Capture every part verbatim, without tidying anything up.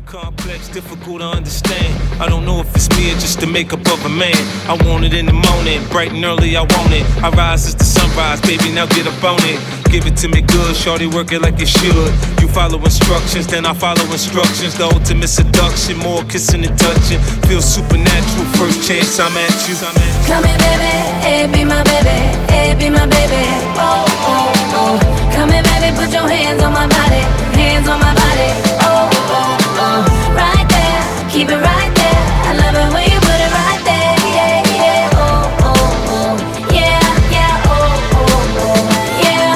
complex, difficult to understand. I don't know if it's me or just the makeup of a man. I want it in the morning, bright and early, I want it. I rise as the sunrise, baby, now get up on it. Give it to me good, shorty, work it like it should. You follow instructions, then I follow instructions. The ultimate seduction, more kissing and touching. Feels supernatural, first chance I'm at you. Come here, baby, hey, be my baby, hey, be my baby. Oh, oh, oh. Come here, baby, put your hands on my body, hands on my body. Oh, oh, oh. Right there, keep it right there. I love it when you put it right there. Yeah, yeah, oh, oh, oh. Yeah, yeah, oh, oh, oh. Yeah.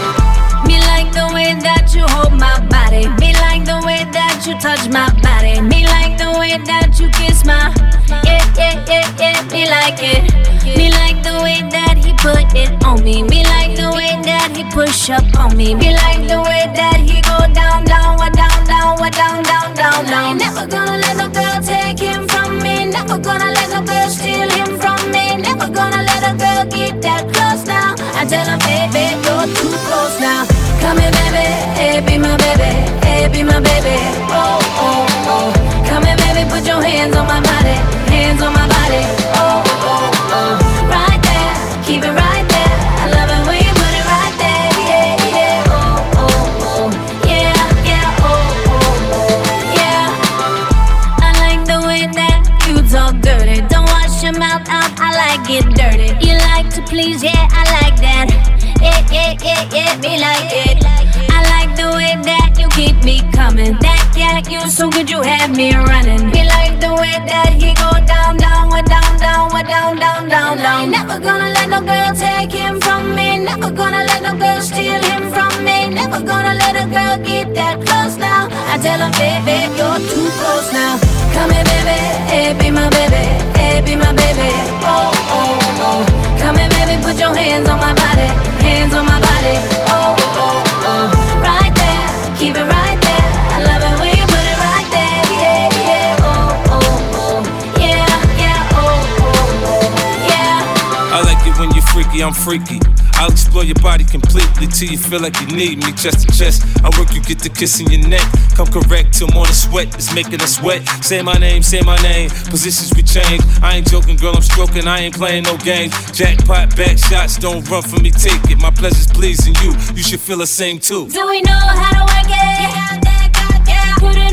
Me like the way that you hold my body. Me like the way that you touch my body. Me like the way that you kiss my. Yeah, yeah, yeah, yeah. Me like it. Me like the way that he put it on me. Me like the way that he push up on me. Me like the way that he go down, down, what down, down, what down, down, down, down. Never gonna let no girl take him from me. Never gonna let no girl steal him from me. Never gonna let a girl get that close now. I tell her, baby, you're too close now. Come here, baby, hey, be my baby, hey, be my baby. Oh, oh, oh. Come here, baby, put your hands on my body, hands on my body. Oh, oh, oh. Right there, keep it right there. I love it when you put it right there. Yeah, yeah, oh, oh, oh. Yeah, yeah, oh, oh, oh. Yeah. I like the way that you talk dirty. Don't wash your mouth out, I like it dirty. You like to please, yeah, I like that. Yeah, yeah, yeah, yeah, me like it. I like the way that you keep me coming. That cat, you so good, you have me running. Me like the way that he go down, down, what down, down, what down, down, down, down. Never gonna let no girl take him from me. Never gonna let no girl steal him from me. Never gonna let a girl get that close now. I tell her, baby, you're too close now. Come here, baby, hey, be my baby, hey, be my baby. Oh, oh, oh. Come here, baby, put your hands on my body, hands on my body. Oh, oh, oh. Right there, keep it right there. I love it when you put it right there. Yeah, yeah, oh, oh, oh. Yeah, yeah, oh, oh, oh. Yeah. I like it when you're freaky, I'm freaky. I'll explore your body completely till you feel like you need me chest to chest. I work you, get the kiss in your neck. Come correct till morning sweat is making us wet. Say my name, say my name. Positions we change. I ain't joking, girl, I'm stroking. I ain't playing no games. Jackpot, back shots, don't run from me, take it. My pleasure's pleasing you. You should feel the same too. Do we know how to work it? Yeah, that got, yeah. Put it